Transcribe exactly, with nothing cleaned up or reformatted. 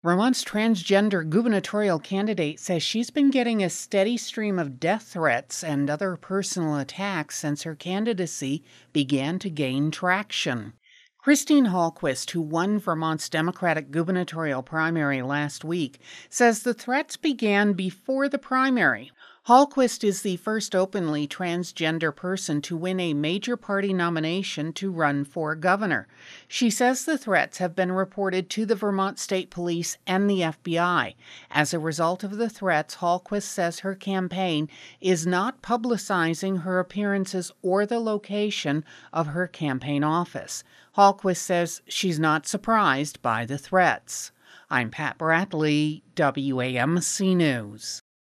Vermont's transgender gubernatorial candidate says she's been getting a steady stream of death threats and other personal attacks since her candidacy began to gain traction. Christine Hallquist, who won Vermont's Democratic gubernatorial primary last week, says the threats began before the primary. Hallquist is the first openly transgender person to win a major party nomination to run for governor. She says the threats have been reported to the Vermont State Police and the F B I. As a result of the threats, Hallquist says her campaign is not publicizing her appearances or the location of her campaign office. Hallquist says she's not surprised by the threats. I'm Pat Bradley, W A M C News.